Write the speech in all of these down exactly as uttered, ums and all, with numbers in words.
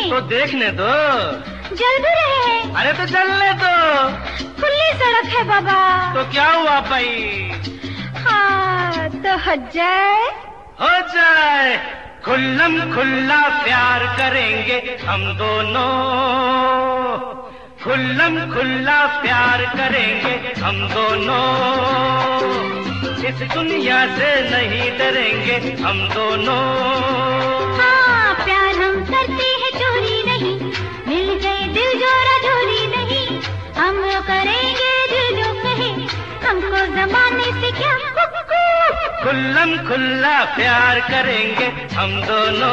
तो देखने दो। जल भी रहे हैं। अरे तो चलने दो। खुली सड़क है बाबा। तो क्या हुआ भाई? हाँ तो हो जाए। हो जाए। खुल्लम खुल्ला प्यार करेंगे हम दोनों, खुल्लम खुल्ला प्यार करेंगे हम दोनों, इस दुनिया से नहीं डरेंगे हम दोनों। हाँ प्यार हम करते हैं चोरी नहीं, मिल गए दिल जोरा जोरी नहीं, हम वो करेंगे दिल जो कहे, हमको जमाने से क्या। खुल्लम खुल्ला प्यार करेंगे हम दोनों,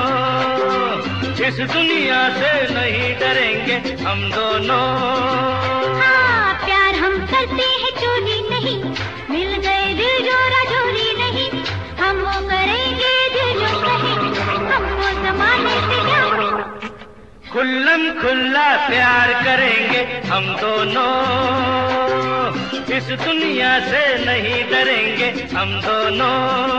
इस दुनिया से नहीं डरेंगे हम दोनों। हाँ प्यार हम करते हैं चोरी नहीं, मिल गए दिल जोरा जोरी नहीं, हम वो करेंगे दिल जो कहे, हमको जमाने से क्या। खुल्लम खुल्ला प्यार करेंगे हम दोनों, इस दुनिया से नहीं डरेंगे हम दोनों।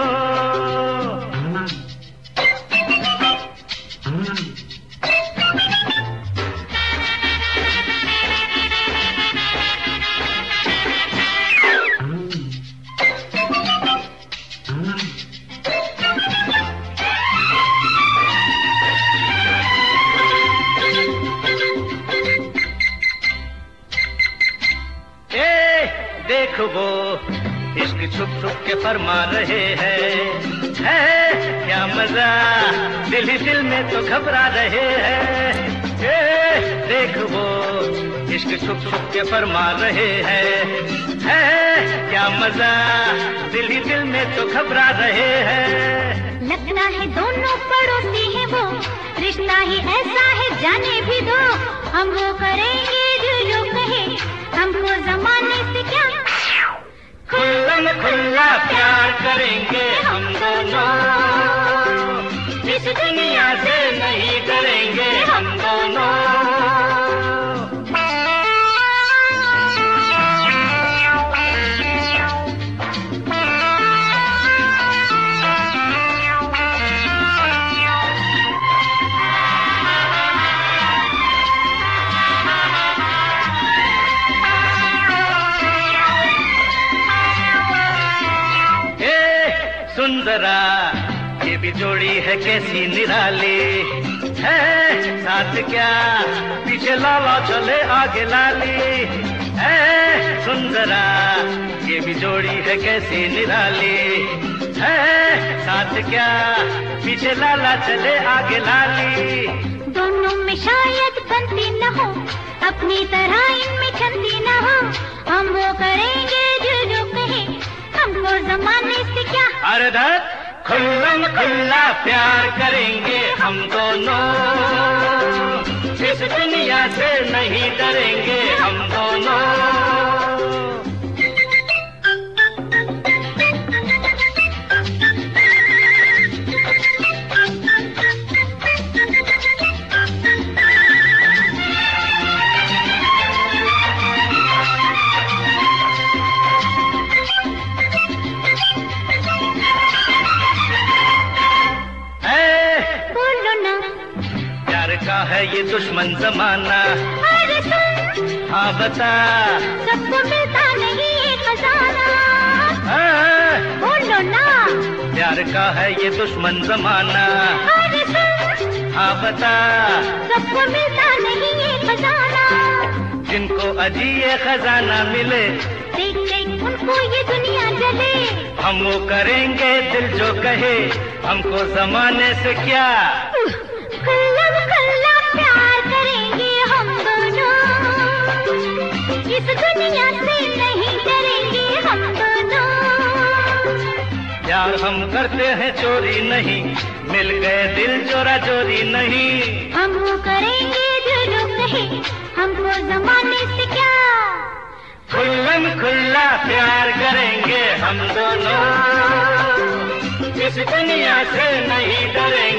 देख वो इश्क छुप छुप के फरमा रहे हैं, है क्या मजा दिल ही दिल में तो घबरा रहे हैं। देख वो इश्क छुप छुप के फरमा रहे हैं, है क्या मजा दिल ही दिल में तो घबरा रहे हैं। लगता है दोनों पड़ोसी हैं वो, रिश्ता ही ऐसा है जाने भी दो, हम वो करेंगे दिल जो कहे, हमको जमाने से क्या। खुल्लम खुल्ला प्यार करेंगे हम दोनों, इस दुनिया से नहीं डरेंगे हम दोनों। सुंदरा ये भी जोड़ी है कैसी निराली, है साथ क्या पीछे लाला चले आगे लाली। है सुंदरा ये भी जोड़ी है कैसी निराली, है साथ क्या पीछे लाला चले आगे लाली। दोनों में शायद बनती न हो, अपनी तरह इनमें छंदी न हो, हम वो करेंगे जो जो कहे, हमको जमाने से क्या। अरे धत खुल्लम खुल्ला प्यार करेंगे हम दोनों, इस दुनिया से नहीं डरेंगे हम दोनों। का है ये दुश्मन जमाना, अरे सुन हाँ बता, सबको मिलता नहीं ये खजाना। बोलो ना, प्यार का है ये दुश्मन जमाना, अरे सुन हाँ बता, सबको मिलता नहीं ये खजाना। जिनको अजी ये खजाना मिले, देख देख उनको ये दुनिया जले, हम वो करेंगे दिल जो कहे, हमको जमाने से क्या। खुल्लम खुल्ला प्यार करेंगे हम दोनों, इस दुनिया से नहीं डरेंगे हम दोनों। प्यार हम करते हैं चोरी नहीं, मिल गए दिल जोरा जोरी नहीं, हम वो करेंगे जो जो कहे, हमको जमाने से क्या। खुल्लम खुल्ला प्यार करेंगे हम दोनों, इस दुनिया से नहीं डरेंगे।